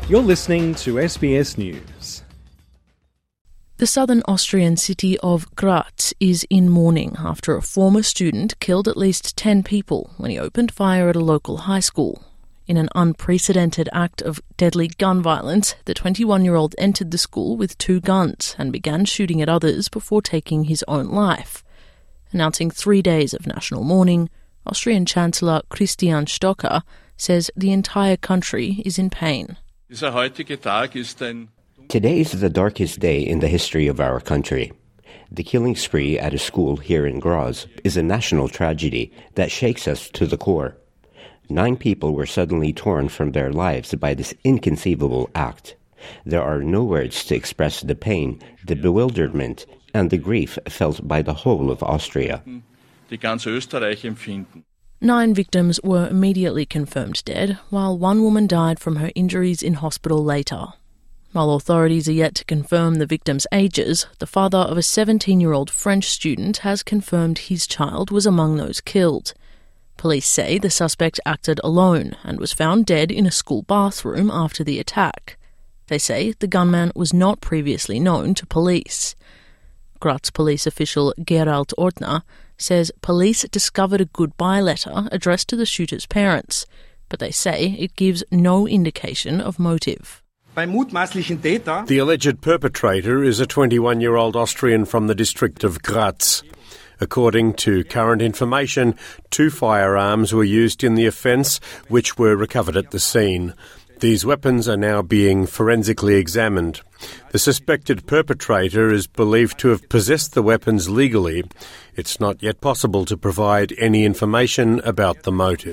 You're listening to SBS News. The southern Austrian city of Graz is in mourning after a former student killed at least 10 people when he opened fire at a local high school. In an unprecedented act of deadly gun violence, the 21-year-old entered the school with 2 guns and began shooting at others before taking his own life. Announcing 3 days of national mourning, Austrian Chancellor Christian Stocker says the entire country is in pain. Today is the darkest day in the history of our country. The killing spree at a school here in Graz is a national tragedy that shakes us to the core. 9 people were suddenly torn from their lives by this inconceivable act. There are no words to express the pain, the bewilderment, and the grief felt by the whole of Austria. 9 victims were immediately confirmed dead, while 1 woman died from her injuries in hospital later. While authorities are yet to confirm the victims' ages, the father of a 17-year-old French student has confirmed his child was among those killed. Police say the suspect acted alone and was found dead in a school bathroom after the attack. They say the gunman was not previously known to police. Graz police official Gerald Ortner says police discovered a goodbye letter addressed to the shooter's parents, but they say it gives no indication of motive. The alleged perpetrator is a 21-year-old Austrian from the district of Graz. According to current information, 2 firearms were used in the offence, which were recovered at the scene. These weapons are now being forensically examined. The suspected perpetrator is believed to have possessed the weapons legally. It's not yet possible to provide any information about the motive.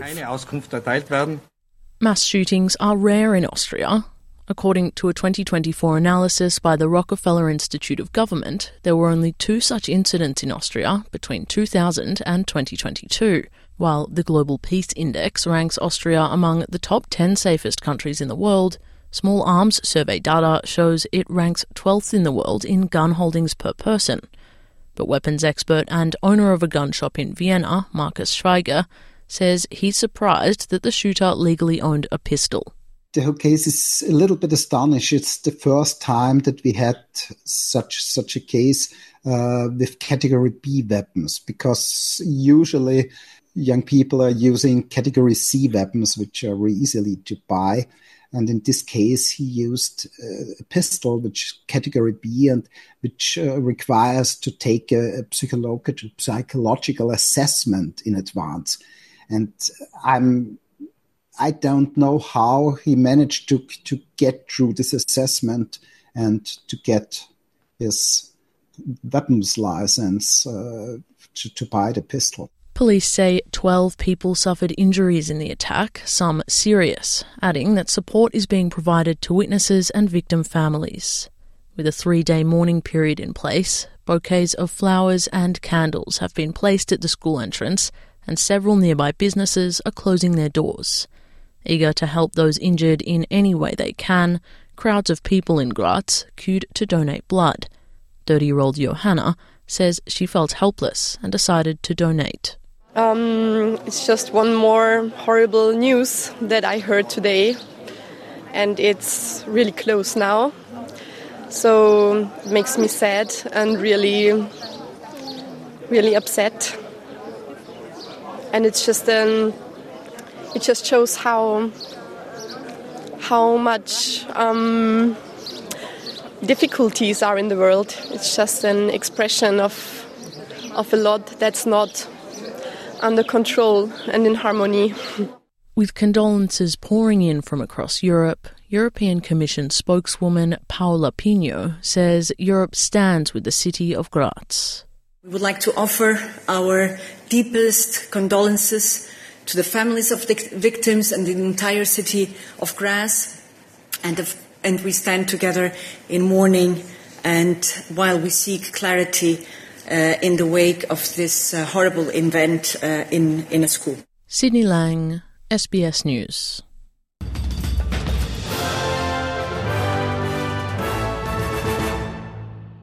Mass shootings are rare in Austria. According to a 2024 analysis by the Rockefeller Institute of Government, there were only 2 such incidents in Austria between 2000 and 2022, while the Global Peace Index ranks Austria among the top 10 safest countries in the world. Small Arms survey data shows it ranks 12th in the world in gun holdings per person. But weapons expert and owner of a gun shop in Vienna, Markus Schweiger, says he's surprised that the shooter legally owned a pistol. The whole case is a little bit astonishing. It's the first time that we had such a case with Category B weapons, because usually young people are using Category C weapons, which are very easily to buy. And in this case, he used a pistol, which is Category B, and which requires to take a psychological assessment in advance. And I don't know how he managed to get through this assessment and to get his weapons license to buy the pistol. Police say 12 people suffered injuries in the attack, some serious, adding that support is being provided to witnesses and victim families. With a 3-day mourning period in place, bouquets of flowers and candles have been placed at the school entrance, and several nearby businesses are closing their doors. Eager to help those injured in any way they can, crowds of people in Graz queued to donate blood. 30-year-old Johanna says she felt helpless and decided to donate. It's just one more horrible news that I heard today, and it's really close now. So it makes me sad and really, really upset. And it's just it just shows how much difficulties are in the world. It's just an expression of a lot that's not under control and in harmony. With condolences pouring in from across Europe, European Commission spokeswoman Paola Pinho says Europe stands with the city of Graz. We would like to offer our deepest condolences to the families of the victims and the entire city of Graz, and we stand together in mourning and while we seek clarity in the wake of this horrible event in a school. Sydney Lang, SBS News.